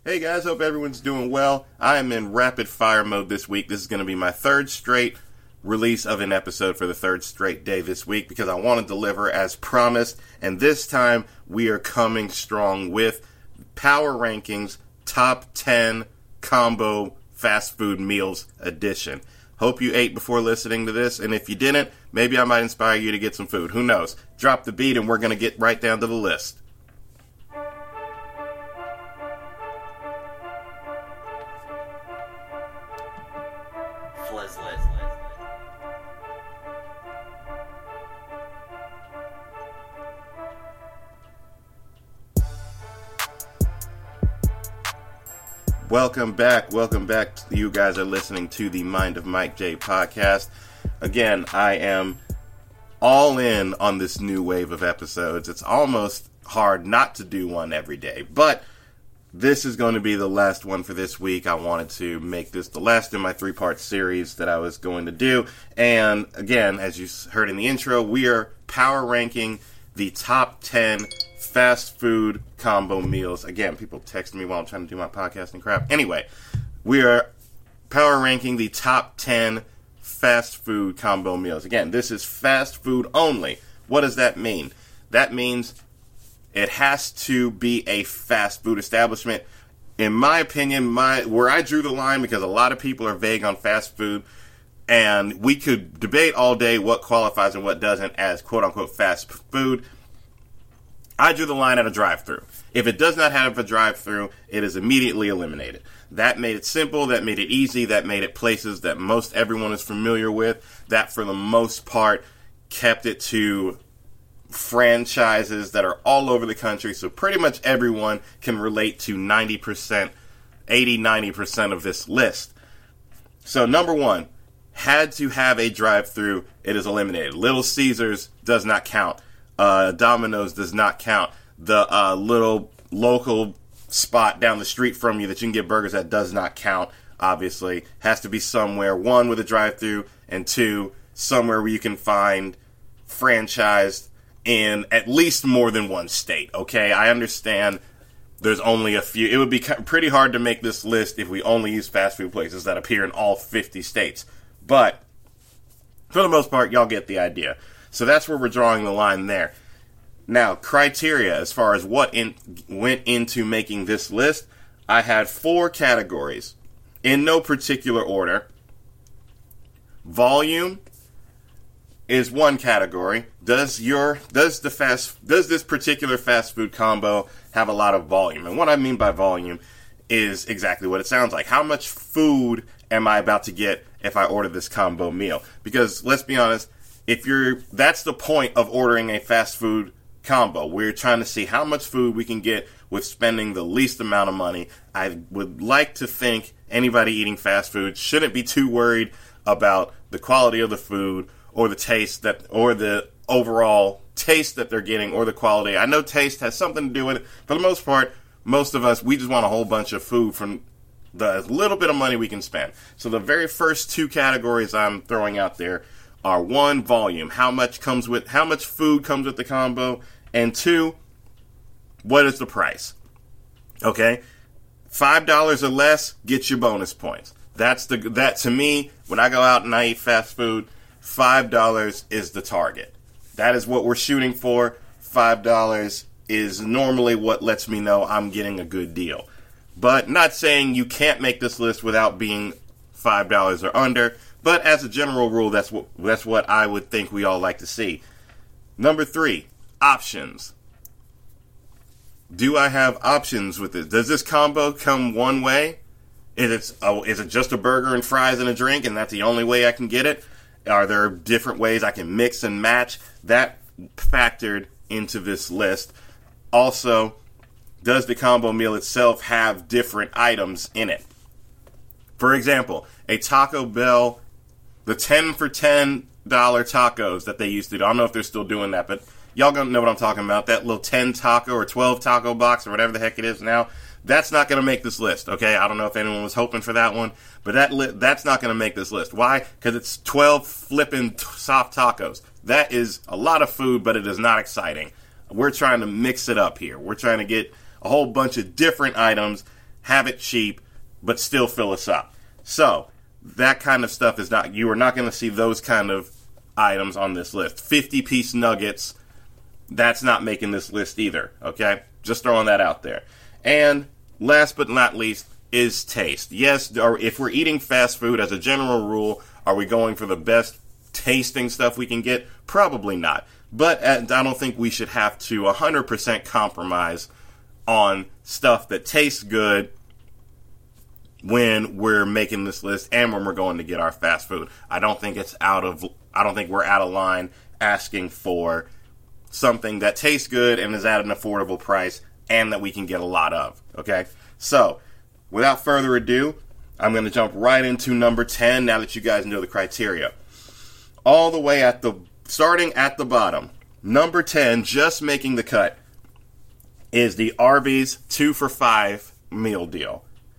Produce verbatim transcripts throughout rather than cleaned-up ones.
Hey guys, hope everyone's doing well. I am in rapid fire mode this week. This is going to be my third straight release of an episode for the third straight day this week because I want to deliver as promised. And this time we are coming strong with Power Rankings Top ten Combo Fast Food Meals Edition. Hope you ate before listening to this, and if you didn't, maybe I might inspire you to get some food. Who knows? Drop the beat and we're going to get right down to the list. Welcome back. Welcome back. You guys are listening to the Mind of Mike J podcast. Again, I am all in on this new wave of episodes. It's almost hard not to do one every day, but this is going to be the last one for this week. I wanted to make this the last in my three-part series that I was going to do. And again, as you heard in the intro, we are power ranking the top ten fast food combo meals. Again, people text me while I'm trying to do my podcasting crap. Anyway, we are power ranking the top ten fast food combo meals. Again, this is fast food only. What does that mean? That means it has to be a fast food establishment. In my opinion, my where I drew the line, because a lot of people are vague on fast food, and we could debate all day what qualifies and what doesn't as quote-unquote fast food. I drew the line at a drive-thru. If it does not have a drive-thru, it is immediately eliminated. That made it simple. That made it easy. That made it places that most everyone is familiar with. That, for the most part, kept it to franchises that are all over the country. So pretty much everyone can relate to ninety percent, eighty, ninety percent of this list. So number one, had to have a drive-thru. It is eliminated. Little Caesars does not count. Uh, Domino's does not count. The uh, little local spot down the street from you that you can get burgers at does not count, obviously. Has to be somewhere, one, with a drive-thru, and two, somewhere where you can find franchised in at least more than one state, okay? I understand there's only a few. It would be pretty hard to make this list if we only use fast food places that appear in all fifty states. But for the most part, y'all get the idea. So that's where we're drawing the line there. Now, criteria as far as what in, went into making this list, I had four categories in no particular order. Volume is one category. Does your does the fast does this particular fast food combo have a lot of volume? And what I mean by volume is exactly what it sounds like. How much food am I about to get if I order this combo meal? Because let's be honest, If you're, that's the point of ordering a fast food combo. We're trying to see how much food we can get with spending the least amount of money. I would like to think anybody eating fast food shouldn't be too worried about the quality of the food or the taste that, or the overall taste that they're getting or the quality. I know taste has something to do with it. For the most part, most of us, we just want a whole bunch of food from the little bit of money we can spend. So the very first two categories I'm throwing out there are one, volume, how much comes with, how much food comes with the combo, and two, what is the price? Okay, five dollars or less gets you bonus points. That's the that to me when I go out and I eat fast food, five dollars is the target. That is what we're shooting for. Five dollars is normally what lets me know I'm getting a good deal. But not saying you can't make this list without being five dollars or under. But as a general rule, that's what that's what I would think we all like to see. Number three, options. Do I have options with this? Does this combo come one way? Is it, oh, is it just a burger and fries and a drink, and that's the only way I can get it? Are there different ways I can mix and match? That factored into this list. Also, does the combo meal itself have different items in it? For example, a Taco Bell, the ten for ten dollar tacos that they used to do. I don't know if they're still doing that, but y'all gonna know what I'm talking about. That little ten taco or twelve taco box or whatever the heck it is now. That's not going to make this list, okay? I don't know if anyone was hoping for that one, but that li- that's not going to make this list. Why? Because it's twelve flipping t- soft tacos. That is a lot of food, but it is not exciting. We're trying to mix it up here. We're trying to get a whole bunch of different items, have it cheap, but still fill us up. So, that kind of stuff is not, you are not going to see those kind of items on this list. fifty-piece nuggets, that's not making this list either, okay? Just throwing that out there. And last but not least is taste. Yes, or if we're eating fast food, as a general rule, are we going for the best tasting stuff we can get? Probably not. But I don't think we should have to one hundred percent compromise on stuff that tastes good when we're making this list and when we're going to get our fast food. I don't think it's out of, I don't think we're out of line asking for something that tastes good and is at an affordable price and that we can get a lot of, okay? So, without further ado, I'm going to jump right into number ten now that you guys know the criteria. All the way at the, starting at the bottom, number ten, just making the cut, is the Arby's two for five meal deal.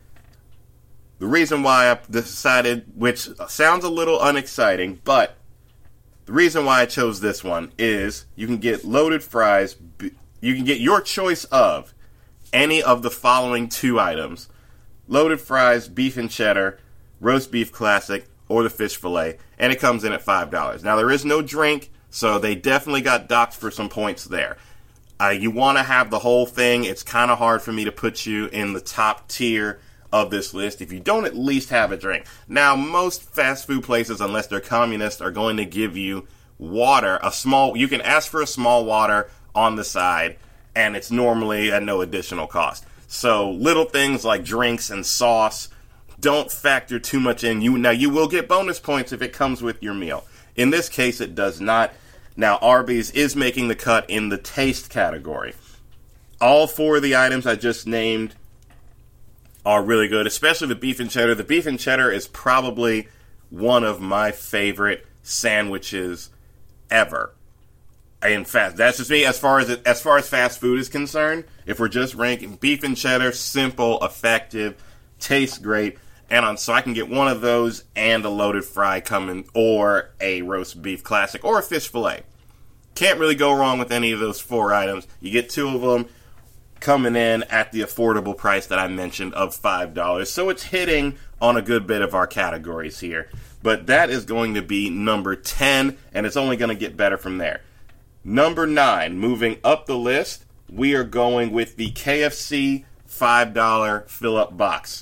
The reason why I decided, which sounds a little unexciting, but the reason why I chose this one is you can get loaded fries, you can get your choice of any of the following two items: loaded fries, beef and cheddar, roast beef classic, or the fish fillet, and it comes in at five dollars. Now, there is no drink, so they definitely got docked for some points there. Uh, you want to have the whole thing. It's kind of hard for me to put you in the top tier of this list if you don't at least have a drink. Now, most fast food places, unless they're communist, are going to give you water, a small, you can ask for a small water on the side, and it's normally at no additional cost. So, little things like drinks and sauce don't factor too much in. You Now, you will get bonus points if it comes with your meal. In this case, it does not. Now, Arby's is making the cut in the taste category. All four of the items I just named are really good, especially the beef and cheddar. The beef and cheddar is probably one of my favorite sandwiches ever. In fact, that's just me as far as as far as fast food is concerned. If we're just ranking beef and cheddar, simple, effective, tastes great, and on, so I can get one of those and a loaded fry coming, or a roast beef classic, or a fish fillet. Can't really go wrong with any of those four items. You get two of them coming in at the affordable price that I mentioned of five dollars. So it's hitting on a good bit of our categories here. But that is going to be number ten, and it's only going to get better from there. Number nine, moving up the list, we are going with the K F C five dollar fill-up box.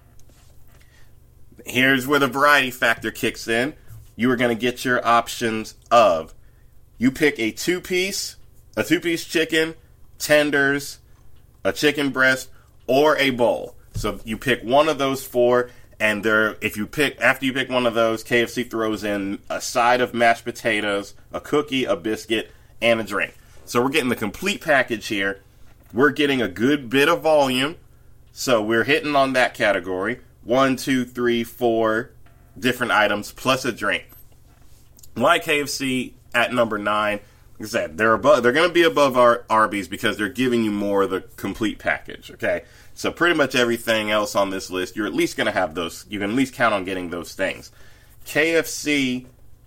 Here's where the variety factor kicks in. You are going to get your options of, you pick a two-piece, a two-piece chicken, tenders, a chicken breast, or a bowl. So you pick one of those four, and there, if you pick, after you pick one of those, K F C throws in a side of mashed potatoes, a cookie, a biscuit, and a drink. So we're getting the complete package here. We're getting a good bit of volume, so we're hitting on that category. One, two, three, four different items plus a drink. Why K F C at number nine? Like I said, they're above. They're going to be above our Arby's because they're giving you more of the complete package. Okay, so pretty much everything else on this list, you're at least going to have those. You can at least count on getting those things. K F C,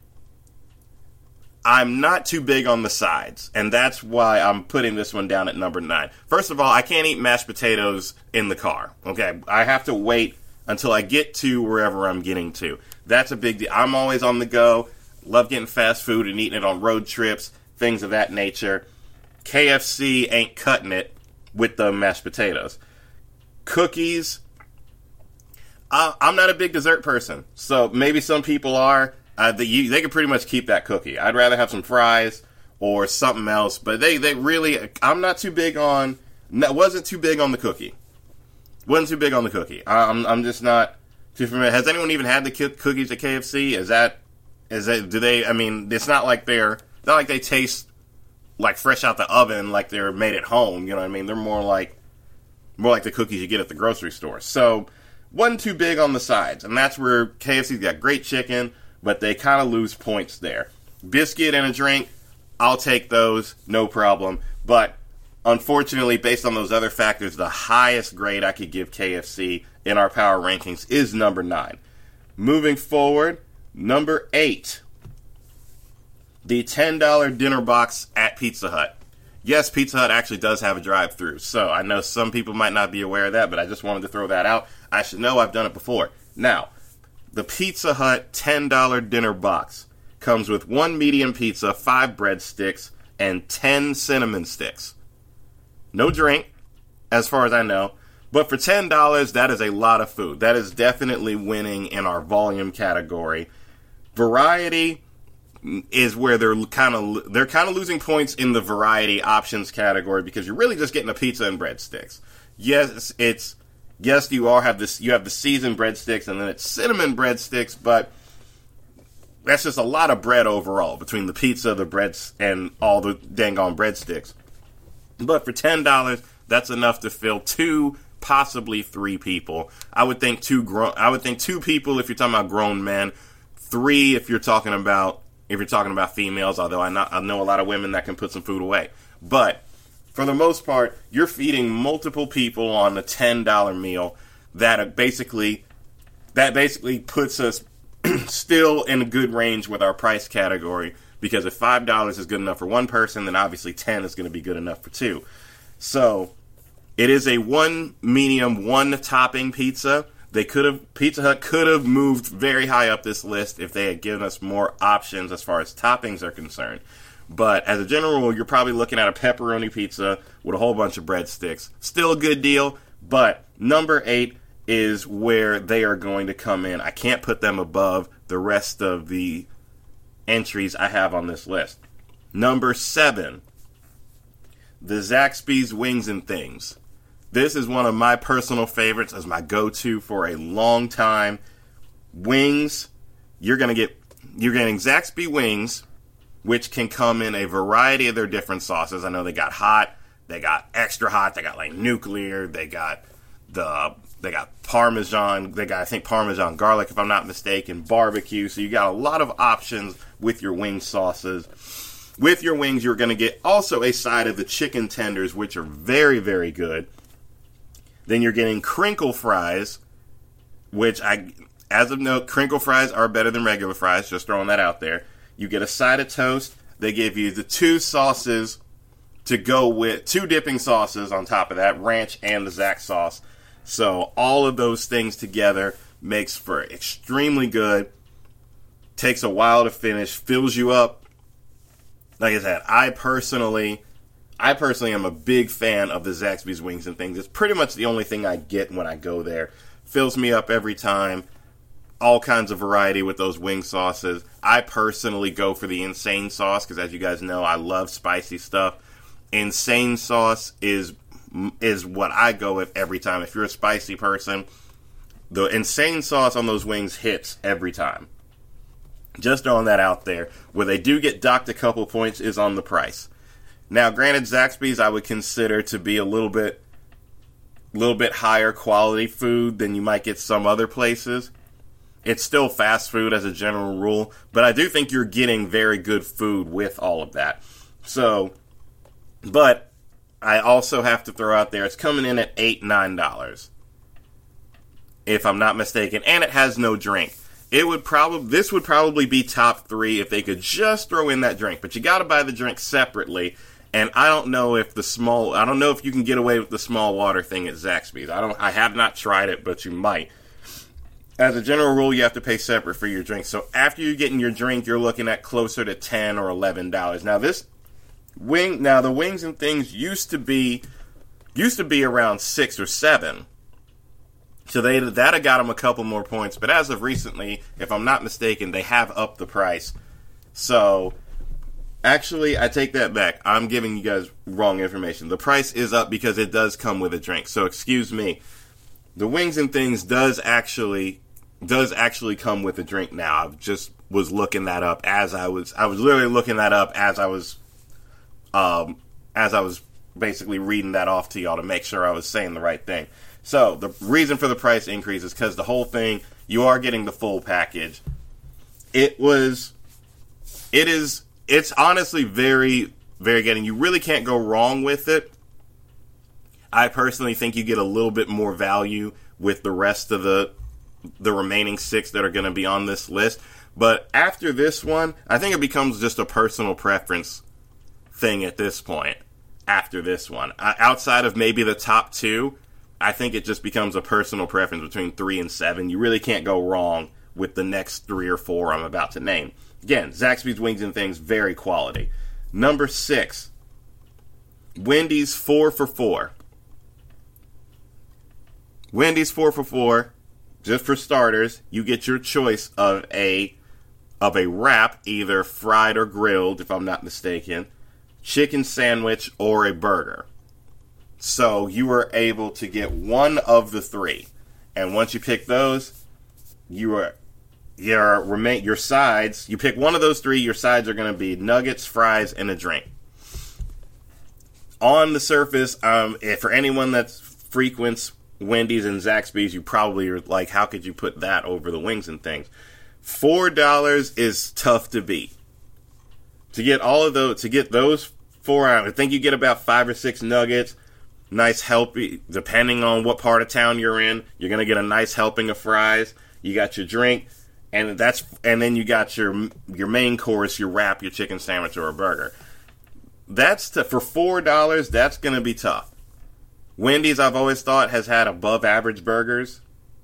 I'm not too big on the sides, and that's why I'm putting this one down at number nine. First of all, I can't eat mashed potatoes in the car. Okay, I have to wait until I get to wherever I'm getting to. That's a big deal. I'm always on the go. Love getting fast food and eating it on road trips, things of that nature. K F C ain't cutting it with the mashed potatoes. Cookies, I, I'm not a big dessert person, so maybe some people are. Uh, they, you, they can pretty much keep that cookie. I'd rather have some fries or something else, but they, they really, I'm not too big on, wasn't too big on the cookie. Wasn't too big on the cookie. I'm I'm just not too familiar. Has anyone even had the cookies at K F C? Is that is that do they? I mean, it's not like they're it's not like they taste like fresh out the oven, like they're made at home. You know what I mean? They're more like more like the cookies you get at the grocery store. So wasn't too big on the sides, and that's where K F C's got great chicken, but they kind of lose points there. Biscuit and a drink, I'll take those, no problem. But unfortunately, based on those other factors, the highest grade I could give K F C in our power rankings is number nine. Moving forward, number eight, the ten dollar dinner box at Pizza Hut. yes, Pizza Hut actually does have a drive-thru. So I know some people might not be aware of that, but I just wanted to throw that out. I should know I've done it before. Now, the Pizza Hut ten dollar dinner box comes with one medium pizza, five breadsticks, and ten cinnamon sticks. No drink, as far as I know. But for ten dollars, that is a lot of food. That is definitely winning in our volume category. Variety is where they're kind of they're kind of losing points in the variety options category because you're really just getting a pizza and breadsticks. Yes, it's yes you all have this you have the seasoned breadsticks and then it's cinnamon breadsticks, but that's just a lot of bread overall between the pizza, the breads, and all the dang on breadsticks. But for ten dollars, that's enough to fill two, possibly three people. I would think two grown. I would think two people if you're talking about grown men. Three if you're talking about if you're talking about females. Although I, not, I know a lot of women that can put some food away. But for the most part, you're feeding multiple people on a ten dollar meal. That basically that basically puts us still in a good range with our price category. Because if five dollars is good enough for one person, then obviously ten is going to be good enough for two. So it is a one medium, one topping pizza. They could have Pizza Hut could have moved very high up this list if they had given us more options as far as toppings are concerned. But as a general rule, you're probably looking at a pepperoni pizza with a whole bunch of breadsticks. Still a good deal, but number eight is where they are going to come in. I can't put them above the rest of the entries I have on this list. Number seven, the Zaxby's Wings and Things. This is one of my personal favorites as my go-to for a long time. Wings, you're gonna get you're getting Zaxby wings, which can come in a variety of their different sauces. I know they got hot, they got extra hot, they got like nuclear, they got the they got Parmesan, they got I think Parmesan garlic if I'm not mistaken, barbecue. So you got a lot of options with your wing sauces. With your wings, you're going to get also a side of the chicken tenders, which are very, very good. Then you're getting crinkle fries, which I, as of note, crinkle fries are better than regular fries. Just throwing that out there. You get a side of toast. They give you the two sauces to go with, two dipping sauces on top of that, ranch and the Zax sauce. So all of those things together makes for extremely good. Takes a while to finish, fills you up. Like I said, I personally, I personally am a big fan of the Zaxby's Wings and Things. It's pretty much the only thing I get when I go there. Fills me up every time. All kinds of variety with those wing sauces. I personally go for the Insane sauce because, as you guys know, I love spicy stuff. Insane sauce is is what I go with every time. If you're a spicy person, the Insane sauce on those wings hits every time. Just throwing that out there. Where they do get docked a couple points is on the price. Now, granted, Zaxby's I would consider to be a little bit, little bit higher quality food than you might get some other places. It's still fast food as a general rule, but I do think you're getting very good food with all of that. So, but I also have to throw out there, it's coming in at eight dollars, nine dollars. If I'm not mistaken, and it has no drink. It would probably this would probably be top three if they could just throw in that drink, but you got to buy the drink separately. And I don't know if the small I don't know if you can get away with the small water thing at Zaxby's. I don't I have not tried it, but you might. As a general rule, you have to pay separate for your drink. So after you're getting your drink, you're looking at closer to ten or eleven dollars. Now this wing now the Wings and Things used to be used to be around six or seven. So they that have got them a couple more points, but as of recently, if I'm not mistaken, they have upped the price. So, actually, I take that back. I'm giving you guys wrong information. The price is up because it does come with a drink. So, excuse me. The Wings and Things does actually does actually come with a drink now. I just was looking that up as I was I was literally looking that up as I was um as I was basically reading that off to y'all to make sure I was saying the right thing. So, the reason for the price increase is because the whole thing, you are getting the full package. It was, it is, it's honestly very, very good, and you really can't go wrong with it. I personally think you get a little bit more value with the rest of the, the remaining six that are going to be on this list. But after this one, I think it becomes just a personal preference thing at this point. after this one. Uh, outside of maybe the top two, I think it just becomes a personal preference between three and seven. You really can't go wrong with the next three or four I'm about to name. Again, Zaxby's Wings and Things, very quality. Number six, Wendy's four for four. Wendy's four for four, just for starters, you get your choice of a of a wrap, either fried or grilled, if I'm not mistaken, chicken sandwich, or a burger. So you were able to get one of the three. And once you pick those, you are your remain your sides, you pick one of those three, your sides are going to be nuggets, fries, and a drink. On the surface, um, if for anyone that frequents Wendy's and Zaxby's, you probably are like, how could you put that over the wings and things? Four dollars is tough to beat. To get all of those, to get those four out, I think you get about five or six nuggets. Nice helping, depending on what part of town you're in, you're gonna get a nice helping of fries. You got your drink, and that's, and then you got your your main course, your wrap, your chicken sandwich, or a burger. That's to, for four dollars. That's gonna be tough. Wendy's, I've always thought, has had above average burgers.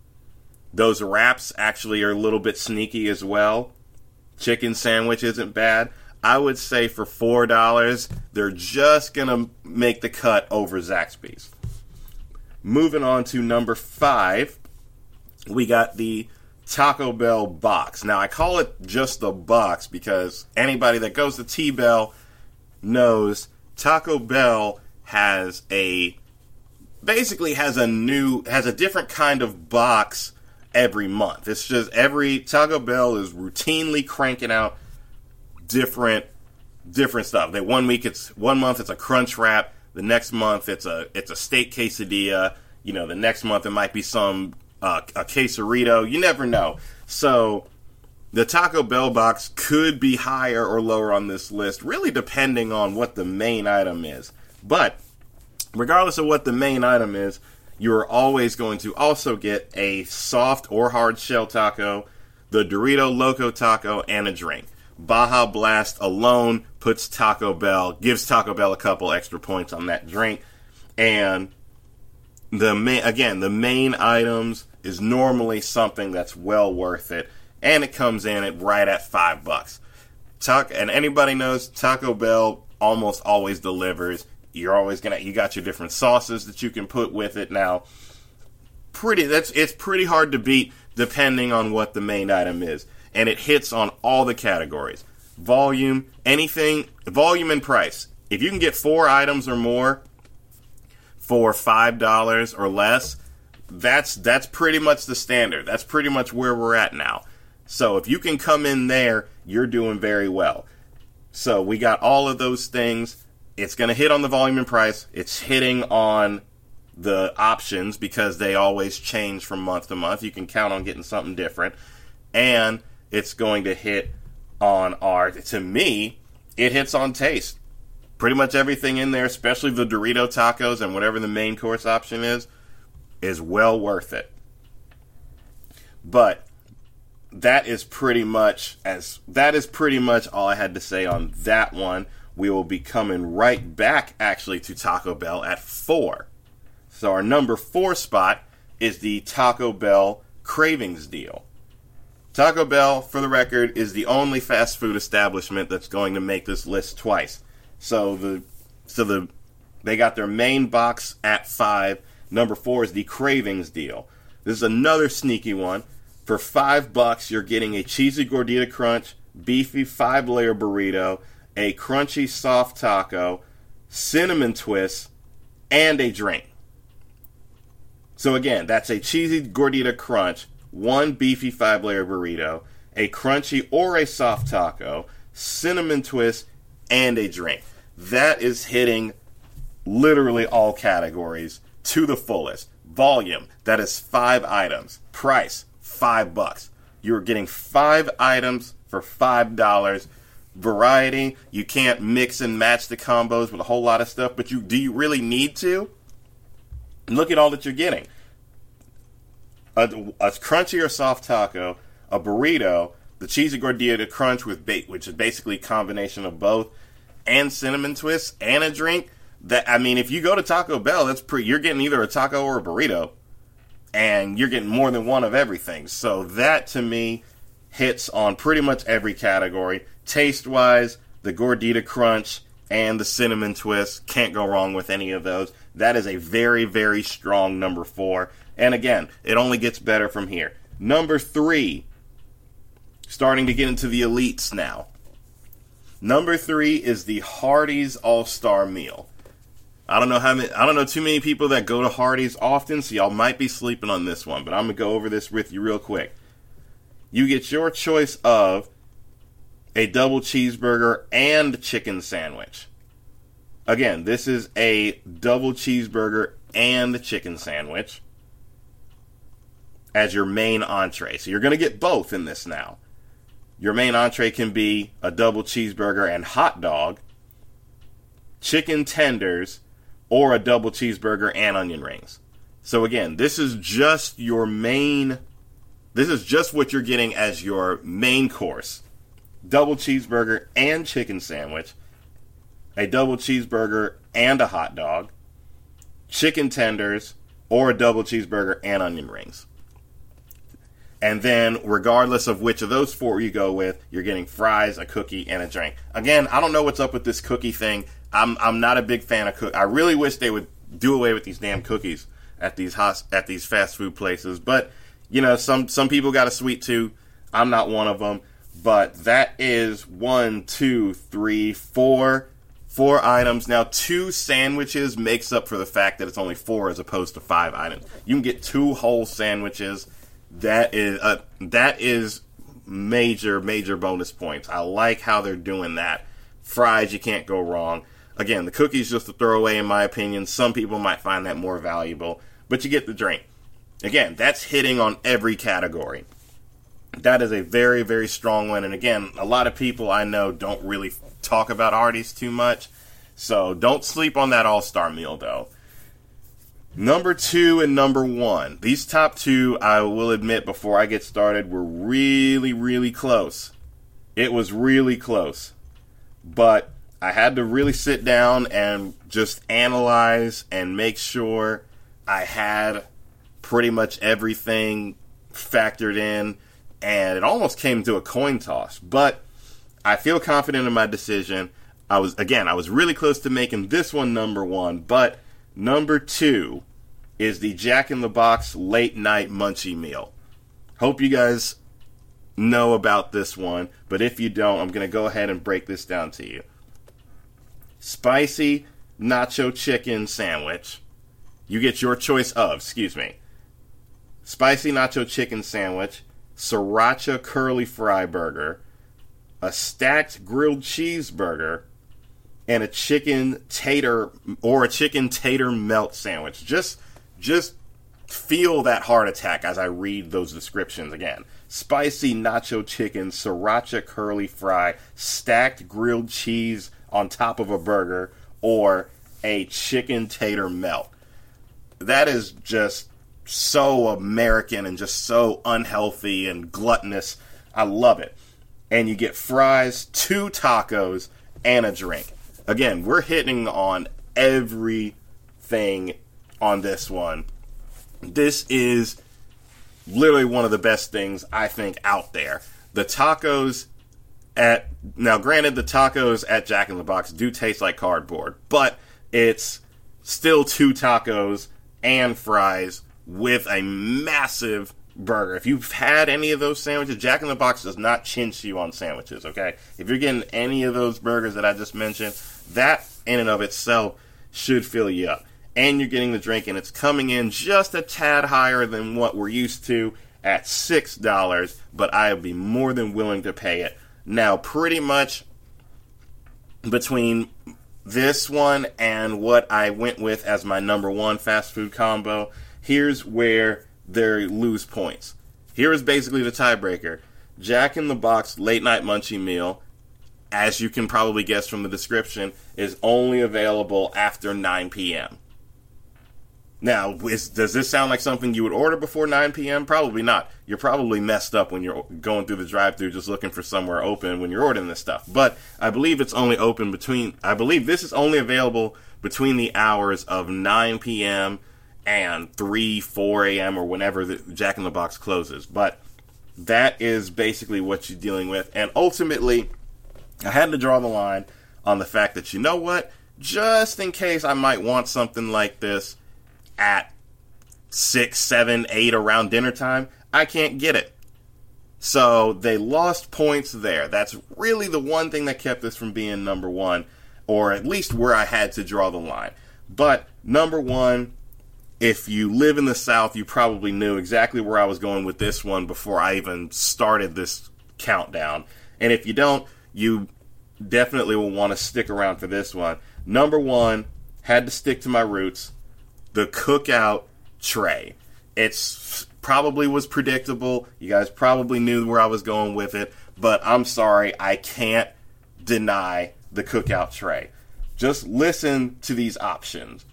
Those wraps actually are a little bit sneaky as well. Chicken sandwich isn't bad. I would say for four dollars, they're just going to make the cut over Zaxby's. Moving on to number five, we got the Taco Bell box. Now, I call it just the box because anybody that goes to T-Bell knows Taco Bell has a, basically has a new, has a different kind of box every month. It's just every, Taco Bell is routinely cranking out different different stuff. That one week it's one month it's a crunch wrap, the next month it's a it's a steak quesadilla, you know, the next month it might be some uh, a quesarito. You never know. So the Taco Bell box could be higher or lower on this list, really depending on what the main item is. But regardless of what the main item is, you're always going to also get a soft or hard shell taco, the Dorito Loco taco, and a drink. Baja Blast alone puts Taco Bell, gives Taco Bell a couple extra points on that drink. And the main, again, the main items is normally something that's well worth it, and it comes in at right at five bucks. Taco, and anybody knows Taco Bell almost always delivers. You're always gonna, you got your different sauces that you can put with it. Now, pretty, that's it's pretty hard to beat depending on what the main item is. And it hits on all the categories. Volume, anything, volume and price. If you can get four items or more for five dollars or less, that's that's pretty much the standard. That's pretty much where we're at now. So if you can come in there, you're doing very well. So we got all of those things. It's going to hit on the volume and price. It's hitting on the options because they always change from month to month. You can count on getting something different. And it's going to hit on our, to me, it hits on taste. Pretty much everything in there, especially the Dorito tacos and whatever the main course option is, is well worth it. But that is pretty much as that is pretty much all I had to say on that one. We will be coming right back actually to Taco Bell at four. So our number four spot is the Taco Bell Cravings deal. Taco Bell, for the record, is the only fast food establishment that's going to make this list twice. So the so the they got their main box at five. Number four is the Cravings deal. This is another sneaky one. For five bucks, you're getting a cheesy gordita crunch, beefy five-layer burrito, a crunchy soft taco, cinnamon twist, and a drink. So again, that's a cheesy gordita crunch, one beefy five-layer burrito, a crunchy or a soft taco, cinnamon twist, and a drink. That is hitting literally all categories to the fullest. Volume, that is five items. Price, five bucks. You're getting five items for five dollars. Variety, you can't mix and match the combos with a whole lot of stuff, but you do you really need to? Look at all that you're getting. A, a crunchy or soft taco, a burrito, the cheesy gordita crunch with bait, which is basically a combination of both, and cinnamon twists, and a drink. That I mean, if you go to Taco Bell, that's pretty. You're getting either a taco or a burrito, and you're getting more than one of everything. So that to me hits on pretty much every category. Taste wise, the Gordita Crunch and the Cinnamon Twist, can't go wrong with any of those. That is a very, very strong number four. And again, it only gets better from here. Number three, starting to get into the elites now. Number three is the Hardee's All-Star Meal. I don't know how many, I don't know too many people that go to Hardee's often, so y'all might be sleeping on this one, but I'm going to go over this with you real quick. You get your choice of a double cheeseburger and chicken sandwich. Again, this is a double cheeseburger and chicken sandwich as your main entree. So you're going to get both in this now. Your main entree can be a double cheeseburger and hot dog, chicken tenders, or a double cheeseburger and onion rings. So again, this is just your main, this is just what you're getting as your main course. Double cheeseburger and chicken sandwich, a double cheeseburger and a hot dog, chicken tenders, or a double cheeseburger and onion rings. And then, regardless of which of those four you go with, you're getting fries, a cookie, and a drink. Again, I don't know what's up with this cookie thing. I'm I'm not a big fan of cookies. I really wish they would do away with these damn cookies at these hos- at these fast food places. But, you know, some, some people got a sweet tooth. I'm not one of them. But that is one, two, three, four, four items. Now, two sandwiches makes up for the fact that it's only four as opposed to five items. You can get two whole sandwiches. That is uh, that is major, major bonus points. I like how they're doing that. Fries, you can't go wrong. Again, the cookie's just a throwaway in my opinion. Some people might find that more valuable, but you get the drink. Again, that's hitting on every category. That is a very, very strong one. And again, a lot of people I know don't really talk about Hardee's too much. So don't sleep on that all-star meal, though. Number two and number one. These top two, I will admit before I get started, were really, really close. It was really close. But I had to really sit down and just analyze and make sure I had pretty much everything factored in. And it almost came to a coin toss. But I feel confident in my decision. I was, again, I was really close to making this one number one. But number two is the Jack in the Box Late Night Munchie Meal. Hope you guys know about this one. But if you don't, I'm going to go ahead and break this down to you. Spicy nacho chicken sandwich. You get your choice of, excuse me. Spicy nacho chicken sandwich. Sriracha curly fry burger, a stacked grilled cheeseburger, and a chicken tater or a chicken tater melt sandwich. Just, just feel that heart attack as I read those descriptions again. Spicy nacho chicken, sriracha curly fry, stacked grilled cheese on top of a burger, or a chicken tater melt. That is just so American and just so unhealthy and gluttonous. I love it. And you get fries, two tacos, and a drink. Again, we're hitting on everything on this one. This is literally one of the best things I think out there. The tacos at, now granted the tacos at Jack in the Box do taste like cardboard, but it's still two tacos and fries with a massive burger. If you've had any of those sandwiches, Jack in the Box does not chinch you on sandwiches, okay? If you're getting any of those burgers that I just mentioned, that in and of itself should fill you up. And you're getting the drink, and it's coming in just a tad higher than what we're used to at six dollars, but I'll be more than willing to pay it. Now, pretty much between this one and what I went with as my number one fast food combo, here's where they lose points. Here is basically the tiebreaker. Jack in the Box Late Night Munchie Meal, as you can probably guess from the description, is only available after nine p.m. Now, is, does this sound like something you would order before nine p.m.? Probably not. You're probably messed up when you're going through the drive-thru just looking for somewhere open when you're ordering this stuff. But I believe it's only open between, I believe this is only available between the hours of nine p.m. and three, four a.m. or whenever the Jack in the Box closes. But that is basically what you're dealing with. And ultimately, I had to draw the line on the fact that, you know what? Just in case I might want something like this at six, seven, eight around dinner time, I can't get it. So they lost points there. That's really the one thing that kept this from being number one, or at least where I had to draw the line. But number one, if you live in the South, you probably knew exactly where I was going with this one before I even started this countdown. And if you don't, you definitely will want to stick around for this one. Number one, had to stick to my roots. The cookout tray. It's probably was predictable. You guys probably knew where I was going with it, but I'm sorry, I can't deny the cookout tray. Just listen to these options.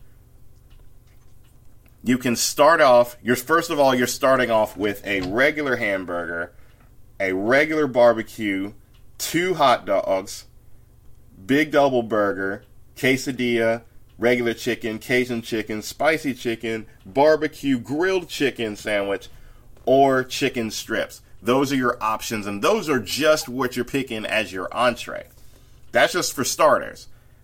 You can start off, you're first of all, you're starting off with a regular hamburger, a regular barbecue, two hot dogs, big double burger, quesadilla, regular chicken, Cajun chicken, spicy chicken, barbecue, grilled chicken sandwich, or chicken strips. Those are your options, and those are just what you're picking as your entree. That's just for starters.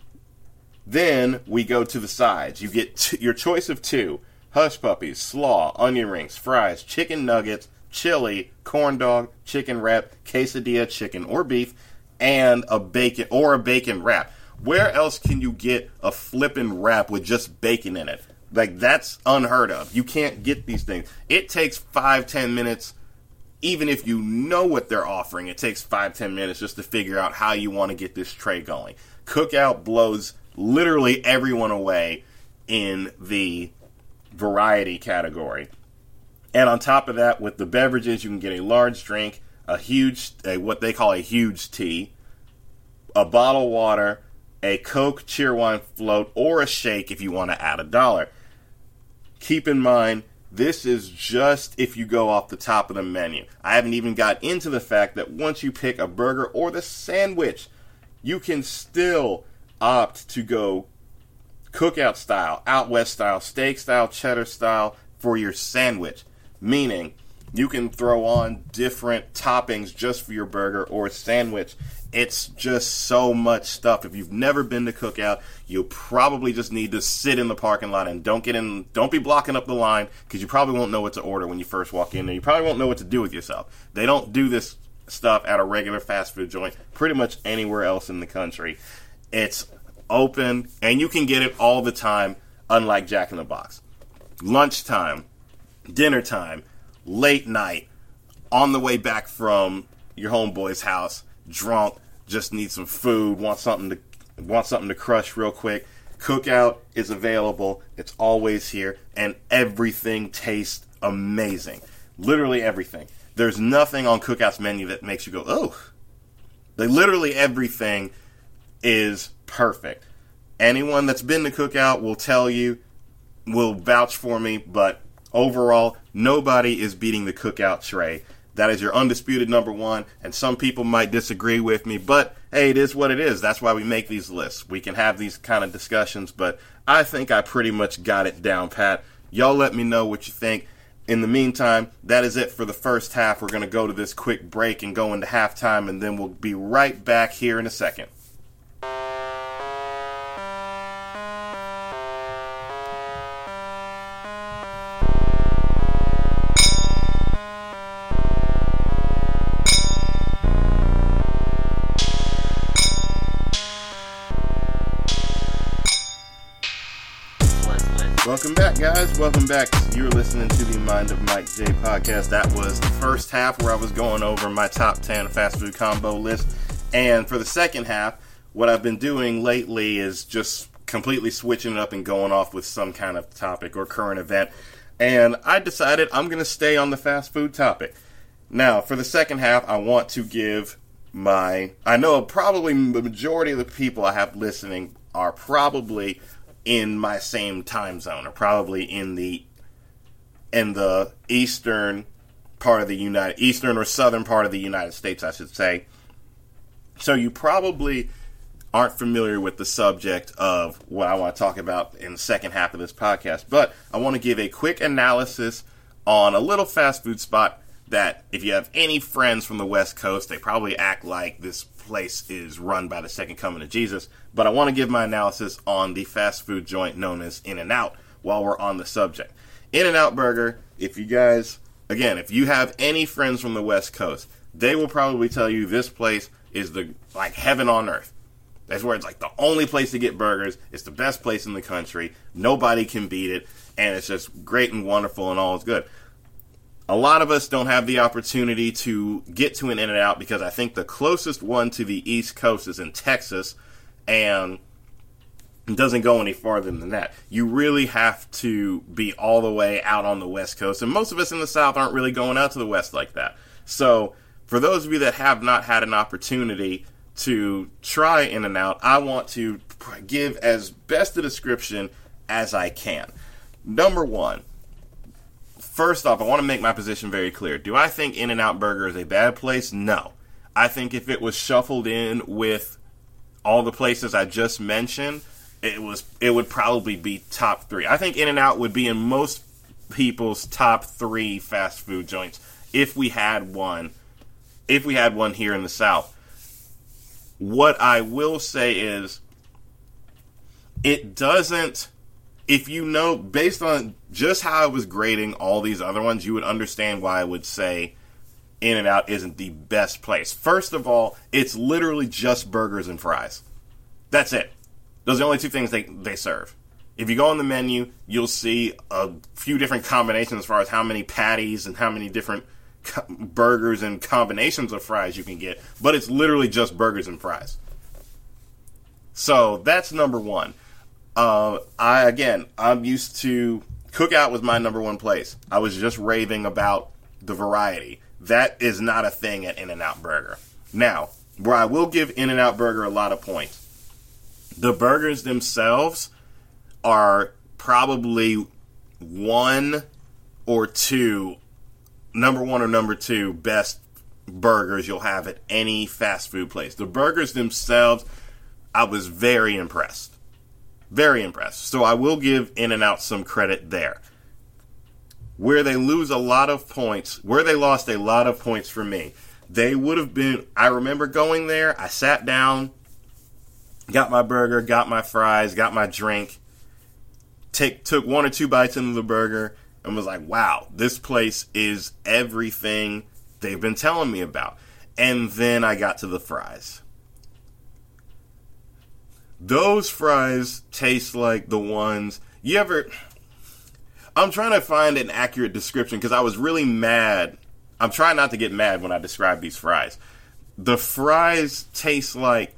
Then we go to the sides. You get t- your choice of two: hush puppies, slaw, onion rings, fries, chicken nuggets, chili, corn dog, chicken wrap, quesadilla, chicken or beef, and a bacon or a bacon wrap. Where else can you get a flippin' wrap with just bacon in it? Like, that's unheard of. You can't get these things. It takes five, ten minutes, even if you know what they're offering, it takes five, ten minutes just to figure out how you want to get this tray going. Cookout blows literally everyone away in the variety category. And on top of that, with the beverages, you can get a large drink, a huge, a, what they call a huge tea, a bottle of water, a Coke, Cheerwine float, or a shake if you want to add a dollar. Keep in mind, this is just if you go off the top of the menu. I haven't even got into the fact that once you pick a burger or the sandwich, you can still opt to go cookout style, out west style, steak style, cheddar style for your sandwich. Meaning, you can throw on different toppings just for your burger or sandwich. It's just so much stuff. If you've never been to Cookout, you'll probably just need to sit in the parking lot and don't get in, don't be blocking up the line, because you probably won't know what to order when you first walk in there. You probably won't know what to do with yourself. They don't do this stuff at a regular fast food joint pretty much anywhere else in the country. It's open, and you can get it all the time, unlike Jack in the Box. Lunchtime, dinner time, late night, on the way back from your homeboy's house, drunk, just need some food, want something to want something to crush real quick. Cookout is available. It's always here, and everything tastes amazing. Literally everything. There's nothing on Cookout's menu that makes you go, oh. Like, literally everything is perfect. Anyone that's been to Cookout will tell you, will vouch for me, but overall, nobody is beating the Cookout tray. That is your undisputed number one, and some people might disagree with me, but hey, it is what it is. That's why we make these lists. We can have these kind of discussions, but I think I pretty much got it down pat. Y'all let me know what you think. In the meantime, that is it for the first half. We're going to go to this quick break and go into halftime, and then we'll be right back here in a second. Welcome back, guys. Welcome back. You're listening to the Mind of Mike J podcast. That was the first half where I was going over my top ten fast food combo list. And for the second half, what I've been doing lately is just completely switching it up and going off with some kind of topic or current event. And I decided I'm going to stay on the fast food topic. Now, for the second half, I want to give my... I know probably the majority of the people I have listening are probably in my same time zone, or probably in the in the eastern part of the United eastern or southern part of the United States, I should say. So you probably aren't familiar with the subject of what I want to talk about in the second half of this podcast, but I want to give a quick analysis on a little fast food spot that, if you have any friends from the West Coast, they probably act like this place is run by the second coming of Jesus. But I want to give my analysis on the fast food joint known as In-N-Out while we're on the subject. In-N-Out Burger, if you guys, again, if you have any friends from the West Coast, they will probably tell you this place is the like heaven on earth. That's where it's like the only place to get burgers. It's the best place in the country. Nobody can beat it. And it's just great and wonderful and all is good. A lot of us don't have the opportunity to get to an In-N-Out because I think the closest one to the East Coast is in Texas, and it doesn't go any farther than that. You really have to be all the way out on the West Coast, and most of us in the South aren't really going out to the West like that. So for those of you that have not had an opportunity to try In-N-Out, I want to give as best a description as I can. Number one, first off, I want to make my position very clear. Do I think In-N-Out Burger is a bad place? No. I think if it was shuffled in with all the places I just mentioned, it was it would probably be top three. I think In-N-Out would be in most people's top three fast food joints if we had one, if we had one here in the South. What I will say is, it doesn't. If you know, based on just how I was grading all these other ones, you would understand why I would say In-N-Out isn't the best place. First of all, it's literally just burgers and fries. That's it. Those are the only two things they, they serve. If you go on the menu, you'll see a few different combinations as far as how many patties and how many different co- burgers and combinations of fries you can get, but it's literally just burgers and fries. So that's number one. Uh, I, again, I'm used to, Cookout was my number one place. I was just raving about the variety. That is not a thing at In-N-Out Burger. Now, where I will give In-N-Out Burger a lot of points, the burgers themselves are probably one or two, number one or number two best burgers you'll have at any fast food place. The burgers themselves, I was very impressed. Very impressed. So I will give In-N-Out some credit there. Where they lose a lot of points, where they lost a lot of points for me, they would have been, I remember going there, I sat down, got my burger, got my fries, got my drink, take, took one or two bites into the burger, and was like, wow, this place is everything they've been telling me about. And then I got to the fries. Those fries taste like the ones, you ever, I'm trying to find an accurate description because I was really mad. I'm trying not to get mad when I describe these fries. The fries taste like,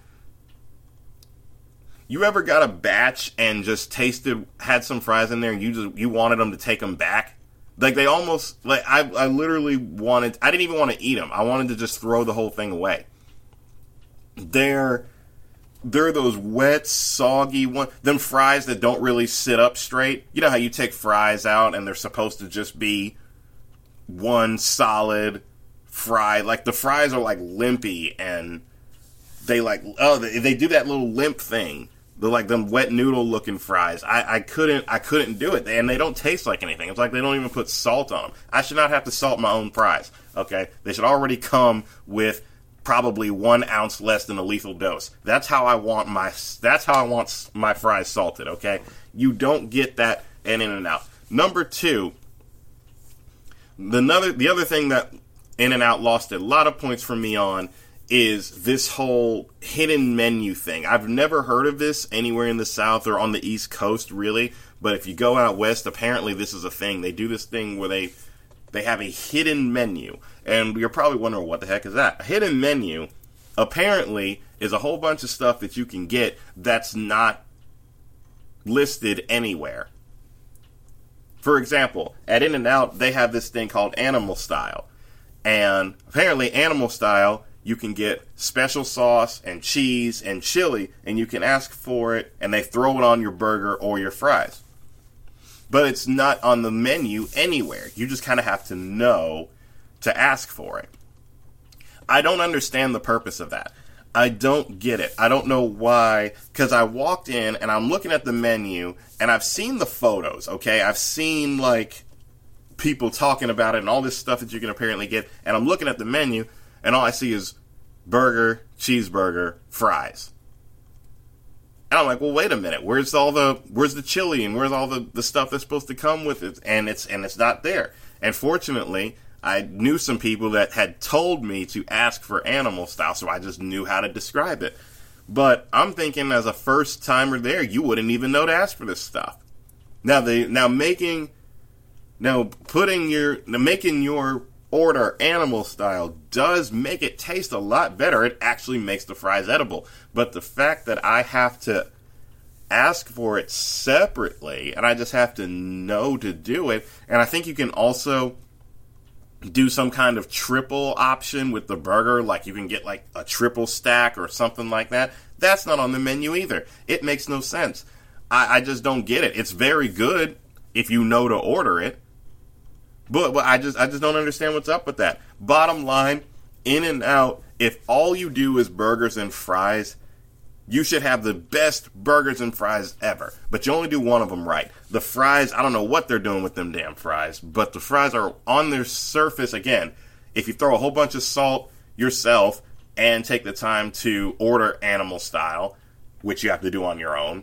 you ever got a batch and just tasted, had some fries in there and you just, you wanted them to take them back? Like they almost, like I, I literally wanted, I didn't even want to eat them. I wanted to just throw the whole thing away. They're, They're those wet, soggy ones. Them fries that don't really sit up straight. You know how you take fries out and they're supposed to just be one solid fry. Like the fries are like limpy and they like, oh, they, they do that little limp thing. They're like them wet noodle looking fries. I, I couldn't, I couldn't do it. And they don't taste like anything. It's like they don't even put salt on them. I should not have to salt my own fries. Okay. They should already come with probably one ounce less than a lethal dose. That's how I want my, that's how I want my fries salted, okay? You don't get that at In-N-Out. Number two, the other, the other thing that In-N-Out lost a lot of points for me on is this whole hidden menu thing. I've never heard of this anywhere in the South or on the East Coast, really, but if you go out West, apparently this is a thing. They do this thing where they They have a hidden menu, and you're probably wondering what the heck is that? A hidden menu, apparently, is a whole bunch of stuff that you can get that's not listed anywhere. For example, at In-N-Out, they have this thing called Animal Style, and apparently Animal Style, you can get special sauce and cheese and chili, and you can ask for it, and they throw it on your burger or your fries. But it's not on the menu anywhere. You just kind of have to know to ask for it. I don't understand the purpose of that. I don't get it. I don't know why, because I walked in and I'm looking at the menu and I've seen the photos, okay? I've seen, like, people talking about it and all this stuff that you can apparently get, and I'm looking at the menu and all I see is burger, cheeseburger, fries. And I'm like, well, wait a minute. Where's all the, where's the chili and where's all the, the stuff that's supposed to come with it? And it's, and it's not there. And fortunately, I knew some people that had told me to ask for animal style, so I just knew how to describe it. But I'm thinking, as a first timer there, you wouldn't even know to ask for this stuff. Now, the now making, now putting your, now making your order animal style does make it taste a lot better. It actually makes the fries edible. But the fact that I have to ask for it separately, and I just have to know to do it, and I think you can also do some kind of triple option with the burger, like you can get like a triple stack or something like that. That's not on the menu either. It makes no sense. I, I just don't get it. It's very good if you know to order it, but, but I just I just don't understand what's up with that. Bottom line, In-N-Out, if all you do is burgers and fries, you should have the best burgers and fries ever, but you only do one of them right. The fries, I don't know what they're doing with them damn fries, but the fries are on their surface. Again, if you throw a whole bunch of salt yourself and take the time to order animal style, which you have to do on your own,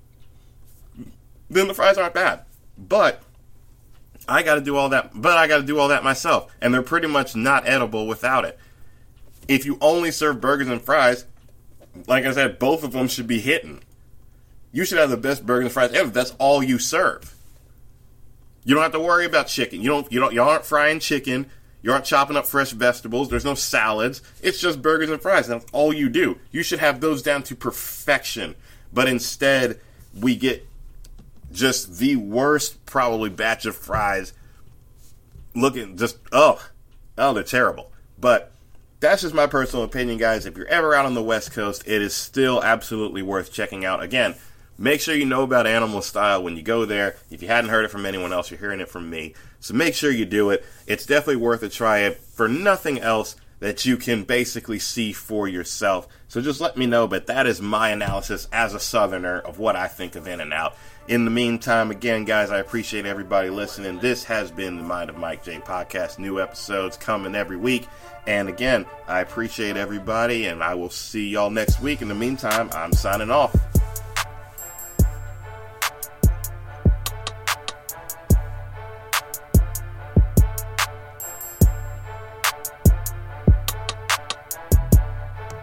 then the fries aren't bad. But I got to do all that, but I got to do all that myself, and they're pretty much not edible without it. If you only serve burgers and fries, like I said, both of them should be hitting. You should have the best burgers and fries ever. That's all you serve. You don't have to worry about chicken. You don't. You don't. You aren't frying chicken. You aren't chopping up fresh vegetables. There's no salads. It's just burgers and fries. That's all you do. You should have those down to perfection. But instead, we get just the worst probably batch of fries. Looking just oh, oh, they're terrible. But that's just my personal opinion, guys. If you're ever out on the West Coast, it is still absolutely worth checking out. Again, make sure you know about animal style when you go there. If you hadn't heard it from anyone else, you're hearing it from me. So make sure you do it. It's definitely worth a try it for nothing else that you can basically see for yourself. So just let me know, but that is my analysis as a Southerner of what I think of In-N-Out. In the meantime, again, guys, I appreciate everybody listening. This has been the Mind of Mike J podcast. New episodes coming every week. And again, I appreciate everybody, and I will see y'all next week. In the meantime, I'm signing off.